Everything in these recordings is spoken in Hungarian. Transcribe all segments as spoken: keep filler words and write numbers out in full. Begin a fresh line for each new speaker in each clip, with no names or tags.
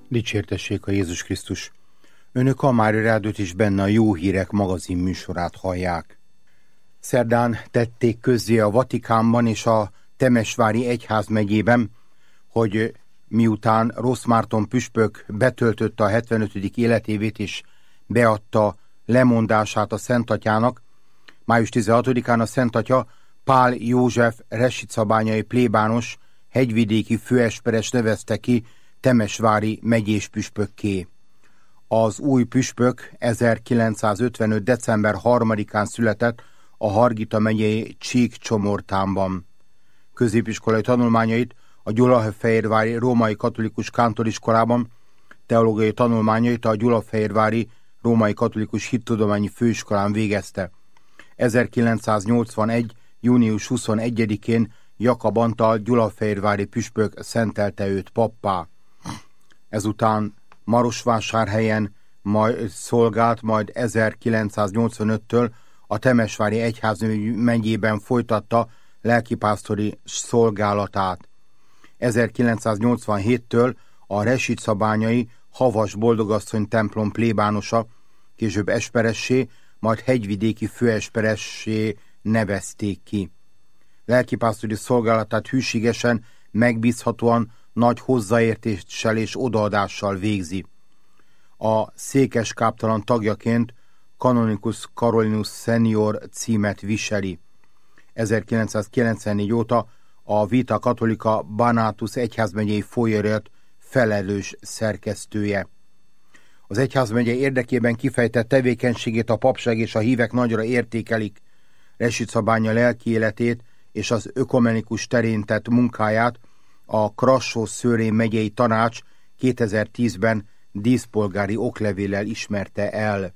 Dicsértessék a Jézus Krisztus! Önök a Mária Rádiót és benne a Jó Hírek magazin műsorát hallják. Szerdán tették közzé a Vatikánban és a Temesvári egyházmegyében, hogy miután Rossz Márton püspök betöltötte a hetvenötödik életévét és beadta lemondását a Szentatyának, május tizenhatodikán a Szentatya Pál József resicabányai plébános hegyvidéki főesperes nevezte ki temesvári megyés püspökké. Az új püspök ezerkilencszázötvenöt. december harmadikán született a Hargita megyei Csíkcsomortánban. Középiskolai tanulmányait a Gyulafehérvári Római Katolikus Kántoriskolában, teológiai tanulmányait a Gyulafehérvári Római Katolikus Hittudományi Főiskolán végezte. ezerkilencszáznyolcvanegy. június huszonegyedikén Jakab Antal gyulafehérvári püspök szentelte őt pappá. Ezután Marosvásárhelyen majd szolgált, majd ezerkilencszáznyolcvanöttől a Temesvári egyházmegyében folytatta lelkipásztori szolgálatát. ezerkilencszáznyolcvanhéttől a resicabányai Havas Boldogasszony templom plébánosa, később esperessé, majd hegyvidéki főesperessé nevezték ki. Lelkipásztori szolgálatát hűségesen, megbízhatóan, nagy hozzáértéssel és odaadással végzi. A székeskáptalan tagjaként Canonikus Carolinus Senior címet viseli. ezerkilencszázkilencvennégy óta a Vita Catholica Banatus egyházmegyei folyóirat felelős szerkesztője. Az egyházmegye érdekében kifejtett tevékenységét a papság és a hívek nagyra értékelik. Resicabánya lelki életét és az ökumenikus terén tett munkáját a Krassó-Szőrén megyei tanács kétezer-tízben díszpolgári oklevéllel ismerte el.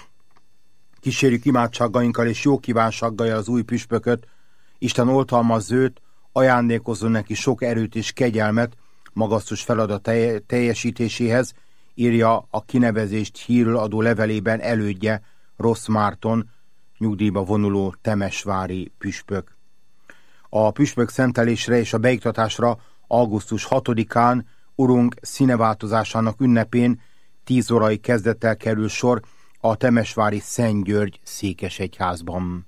Kísérjük imádságainkkal és jó kívánsággal az új püspököt, Isten oltalmazza őt, ajándékozzon neki sok erőt és kegyelmet magasztos feladat teljesítéséhez, írja a kinevezést hírül adó levelében elődje Rossz Márton, nyugdíjba vonuló temesvári püspök. A püspök szentelésre és a beiktatásra augusztus hatodikán Urunk színeváltozásának ünnepén tíz órai kezdettel kerül sor a temesvári Szent György székesegyházban.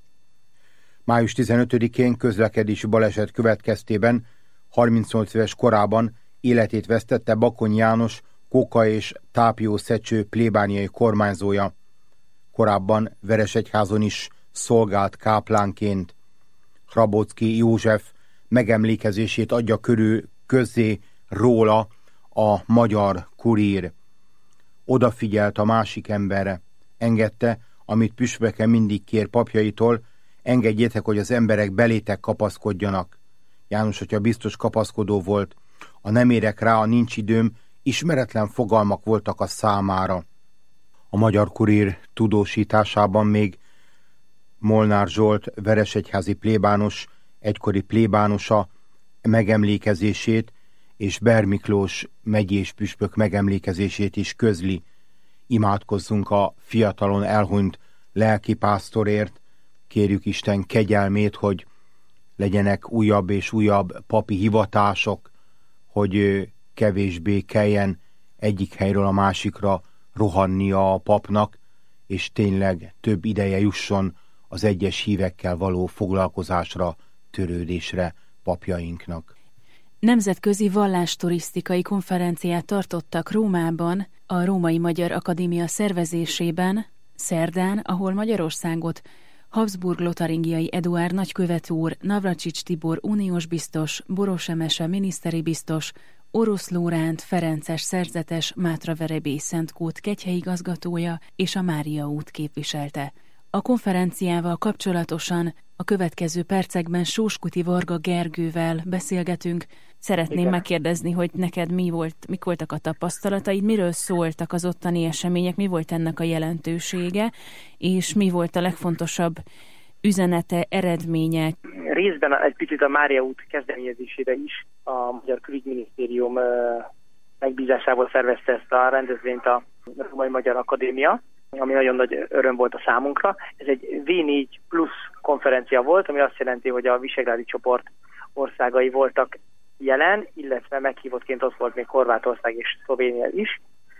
május tizenötödikén közlekedési baleset következtében harmincnyolc éves korában életét vesztette Bakony János Kóka és Tápió Szecső plébániai kormányzója. Korábban Veresegyházon is szolgált káplánként. Hrabocki József megemlékezését adja körül közzé róla a Magyar Kurír. Odafigyelt a másik emberre, engedte, amit püspöke mindig kér papjaitól, engedjétek, hogy az emberek belétek kapaszkodjanak. János atya biztos kapaszkodó volt, a nem érek rá, a nincs időm, ismeretlen fogalmak voltak a számára. A Magyar Kurír tudósításában még Molnár Zsolt veresegyházi plébános, egykori plébánosa megemlékezését és Ber Miklós megyés püspök megemlékezését is közli. Imádkozzunk a fiatalon elhunyt lelkipásztorért, kérjük Isten kegyelmét, hogy legyenek újabb és újabb papi hivatások, hogy kevésbé kelljen egyik helyről a másikra rohannia a papnak, és tényleg több ideje jusson az egyes hívekkel való foglalkozásra, törődésre papjainknak.
Nemzetközi vallásturisztikai konferenciát tartottak Rómában, a Római Magyar Akadémia szervezésében, szerdán, ahol Magyarországot Habsburg-Lotaringiai Eduárd nagykövet úr, Navracsics Tibor uniós biztos, Boros Emese miniszteri biztos, Orosz Lóránt Ferences szerzetes Mátraverebély Szentkút kegyhelyigazgatója és a Mária út képviselte. A konferenciával kapcsolatosan a következő percekben Sóskuti Varga Gergővel beszélgetünk. Szeretném Igen. megkérdezni, hogy neked mi volt, mik voltak a tapasztalataid, miről szóltak az ottani események, mi volt ennek a jelentősége, és mi volt a legfontosabb üzenete, eredménye?
Részben egy picit a Mária út kezdeményezésére is a Magyar Külügyminisztérium megbízásával szervezte ezt a rendezvényt a Római Magyar Akadémia, ami nagyon nagy öröm volt a számunkra. Ez egy vé négy plusz konferencia volt, ami azt jelenti, hogy a visegrádi csoport országai voltak jelen, illetve meghívottként ott volt még Horvátország és Szlovénia is.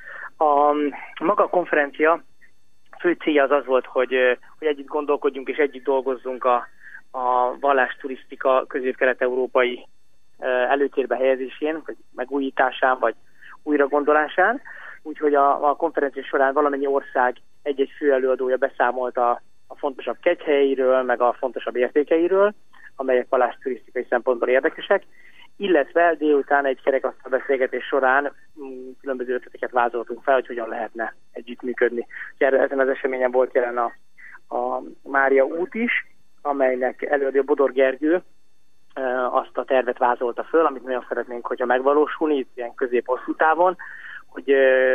A maga a konferencia fő célja az az volt, hogy, hogy együtt gondolkodjunk és együtt dolgozzunk a, a vallásturisztika közép-kelet-európai előtérbe helyezésén, vagy megújításán, vagy újragondolásán. Úgyhogy a, a konferencia során valamennyi ország egy-egy főelőadója beszámolt a, a fontosabb kegyhelyeiről, meg a fontosabb értékeiről, amelyek vallásturisztikai szempontból érdekesek, illetve délután egy kerekasztal beszélgetés során különböző ötleteket vázoltunk fel, hogy hogyan lehetne együttműködni. Ezen az eseményen volt jelen a, a Mária út is, amelynek előadó Bodor Gergő azt a tervet vázolta föl, amit nagyon szeretnénk, hogyha megvalósulni, itt ilyen közép-hosszú távon, hogy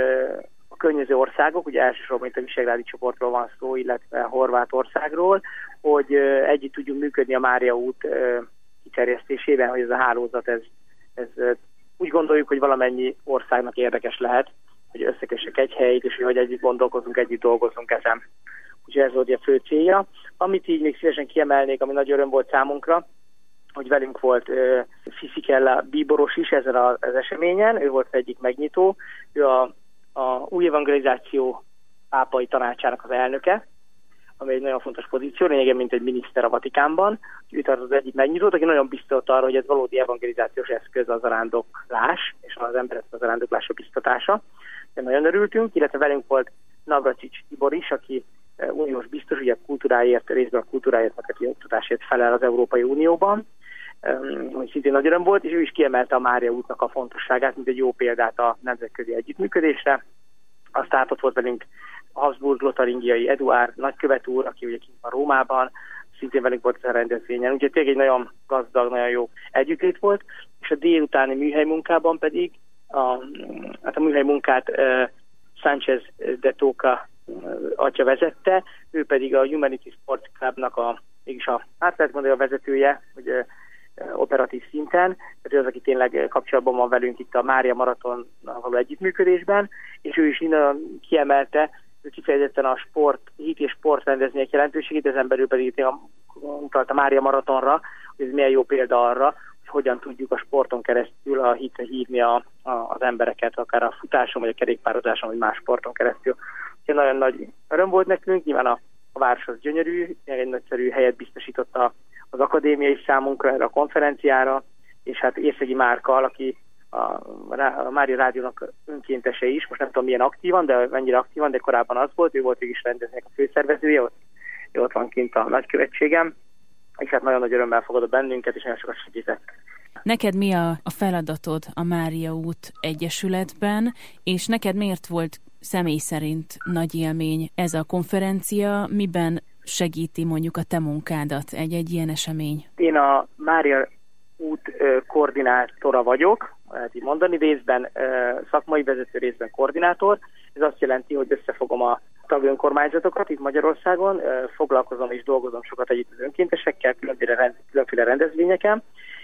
a környező országok, ugye elsősorban itt a Visegrádi csoportról van szó, illetve Horvátországról, hogy együtt tudjunk működni a Mária út kiterjesztésében, hogy ez a hálózat, ez, ez úgy gondoljuk, hogy valamennyi országnak érdekes lehet, hogy összekessek egy helyt, és hogy együtt gondolkozunk, együtt dolgozunk ezen. Úgyhogy ez volt a fő célja. Amit így még szívesen kiemelnék, ami nagy öröm volt számunkra, hogy velünk volt uh, Fisikella Bíboros is ezen az eseményen, ő volt egyik megnyitó, ő a, a új evangelizáció pápai tanácsának az elnöke, ami egy nagyon fontos pozíció, lényegében mint egy miniszter a Vatikánban. Ő tart az egyik megnyitót, aki nagyon biztos arra, hogy ez valódi evangelizációs eszköz a zarándoklás, és az emberek a zarándoklásra biztatása. De nagyon örültünk, illetve velünk volt Navracsics Tibor is, aki uniós biztos, ugye kultúráért, részben a kultúráért, meg a oktatásért felel az Európai Unióban, hogy szintén nagy öröm volt, és ő is kiemelte a Mária útnak a fontosságát, mint egy jó példát a nemzetközi együttműködésre. Aztán ott volt velünk a Habsburg-lotaringiai Eduárd nagykövet úr, aki ugye kint van Rómában, szintén velünk volt a rendezvényen. Úgyhogy tényleg egy nagyon gazdag, nagyon jó együttlét volt, és a délutáni műhely munkában pedig a, hát a műhely munkát uh, Sánchez de Toca uh, atya vezette, ő pedig a Humanity Sports Clubnak a, mégis a, hát lehet mondani a vezetője, hogy uh, operatív szinten, tehát ő az, aki tényleg kapcsolatban van velünk itt a Mária Maratonnal való együttműködésben, és ő is innen kiemelte, ő kifejezetten a sport, hit és sport rendezvények jelentőségét, ezen belül pedig utalt a Mária Maratonra, hogy ez milyen jó példa arra, hogy hogyan tudjuk a sporton keresztül a hitre hívni a, a, az embereket, akár a futáson, vagy a kerékpározáson, vagy más sporton keresztül. Úgyhogy nagyon nagy öröm volt nekünk, nyilván a, a város az gyönyörű, egy nagyszerű helyet biztosította az akadémia is számunkra erre a konferenciára, és hát Érszegi Márkkal, aki a, a Mária Rádiónak önkéntese is, most nem tudom milyen aktívan, de mennyire aktívan, de korábban az volt, ő volt is rendezvények a főszervezője, ott, ott van kint a nagykövetségem, és hát nagyon nagy örömmel fogadott bennünket, és nagyon sokat segített.
Neked mi a, a feladatod a Mária út Egyesületben, és neked miért volt személy szerint nagy élmény ez a konferencia, miben segíti mondjuk a te munkádat egy-egy ilyen esemény?
Én a Mária út koordinátora vagyok, lehet így mondani, részben szakmai vezető, részben koordinátor. Ez azt jelenti, hogy összefogom a tagönkormányzatokat itt Magyarországon, foglalkozom és dolgozom sokat együtt az önkéntesekkel, különféle, különféle rendezvényeken,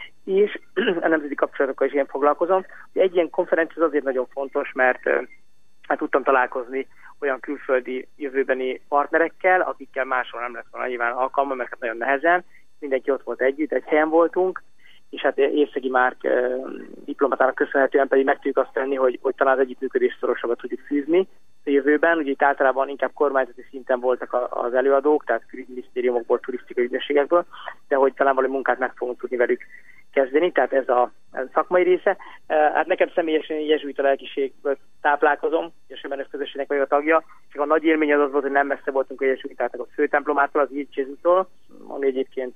és a nemzeti kapcsolatokkal is én foglalkozom. Egy ilyen konferencia az azért nagyon fontos, mert hát tudtam találkozni olyan külföldi jövőbeni partnerekkel, akikkel máshol nem lett volna nyilván alkalma, mert hát nagyon nehezen. Mindenki ott volt együtt, egy helyen voltunk, és hát Érszegi Márk eh, diplomatának köszönhetően pedig meg tudjuk azt tenni, hogy, hogy talán az együttműködés szorosabbat tudjuk fűzni a jövőben. Ugye itt általában inkább kormányzati szinten voltak a, az előadók, tehát külügyminisztériumokból, turisztikai ügynökségekből, de hogy talán valami munkát meg fogunk tudni velük kezdeni, tehát ez a, ez a szakmai része. Hát nekem személyesen jezsuita lelkiségből táplálkozom, és a Menős közösségnek vagyok a tagja, és a nagy élmény az az volt, hogy nem messze voltunk a jezsuitáknak a főtemplomától, az Jézusútól, ami egyébként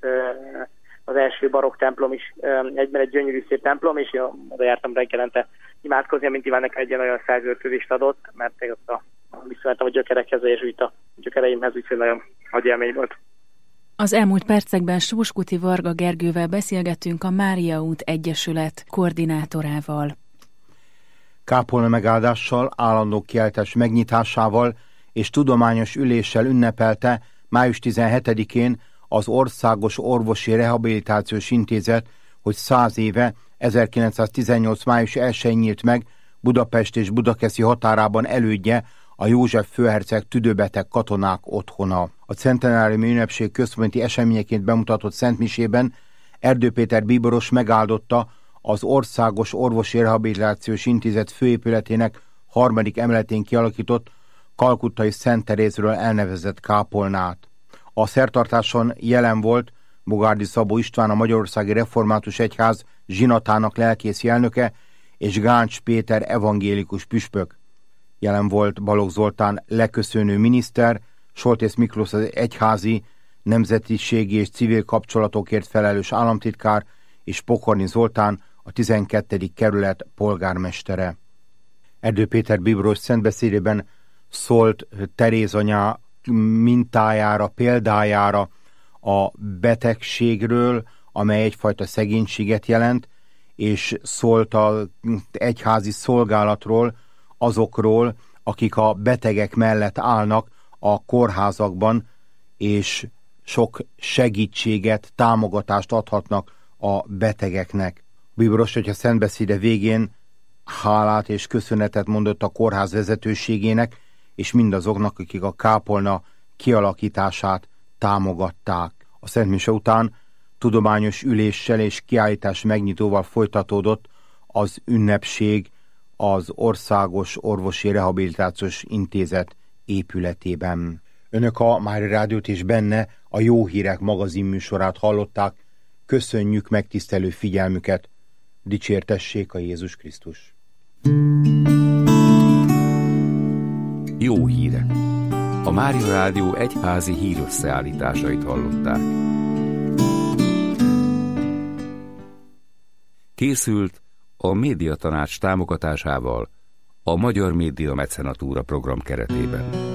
az első barokk templom is egyben egy gyönyörű szép templom, és oda jártam reggelente imádkozni, mint Iván nekem egy ilyen olyan felzőrtődést adott, mert ott a, viszonyáltam a gyökerekhez, a jezsuita gyökereimhez, úgyhogy nagyon nagy élmény volt.
Az elmúlt percekben Sóskuti Varga Gergővel beszélgettünk, a Mária út Egyesület koordinátorával.
Kápolna megáldással, állandó kiáltás megnyitásával és tudományos üléssel ünnepelte május tizenhetedikén az Országos Orvosi Rehabilitációs Intézet, hogy száz éve, ezerkilencszáztizennyolc. május elsején nyílt meg Budapest és Budakeszi határában elődje, a József főherceg tüdőbeteg katonák otthona. A centenáriumi ünnepség központi eseményeként bemutatott szentmisében Erdő Péter bíboros megáldotta az Országos Orvosi Rehabilitációs Intézet főépületének harmadik emeletén kialakított kalkuttai Szent Terézről elnevezett kápolnát. A szertartáson jelen volt Bogárdi Szabó István, a Magyarországi Református Egyház zsinatának lelkészi elnöke, és Gáncs Péter evangélikus püspök. Jelen volt Balogh Zoltán leköszönő miniszter, Soltész Miklós az egyházi, nemzetiségi és civil kapcsolatokért felelős államtitkár, és Pokorni Zoltán, a tizenkettedik kerület polgármestere. Erdő Péter bíboros szentbeszédében szólt Teréz anyá mintájára, példájára a betegségről, amely egyfajta szegénységet jelent, és szólt az egyházi szolgálatról, azokról, akik a betegek mellett állnak a kórházakban, és sok segítséget, támogatást adhatnak a betegeknek. Bíboros, hogyha szentbeszéde végén hálát és köszönetet mondott a kórház vezetőségének, és mindazoknak, akik a kápolna kialakítását támogatták. A szentmise után tudományos üléssel és kiállítás megnyitóval folytatódott az ünnepség az Országos Orvosi Rehabilitációs Intézet épületében. Önök a Mária Rádiót és benne a Jó Hírek magazin műsorát hallották. Köszönjük megtisztelő figyelmüket. Dicsértessék a Jézus Krisztus.
Jó hírek. A Mária Rádió egyházi hírösszeállításait hallották. Készült a Médiatanács támogatásával a Magyar Média Mecenatúra program keretében.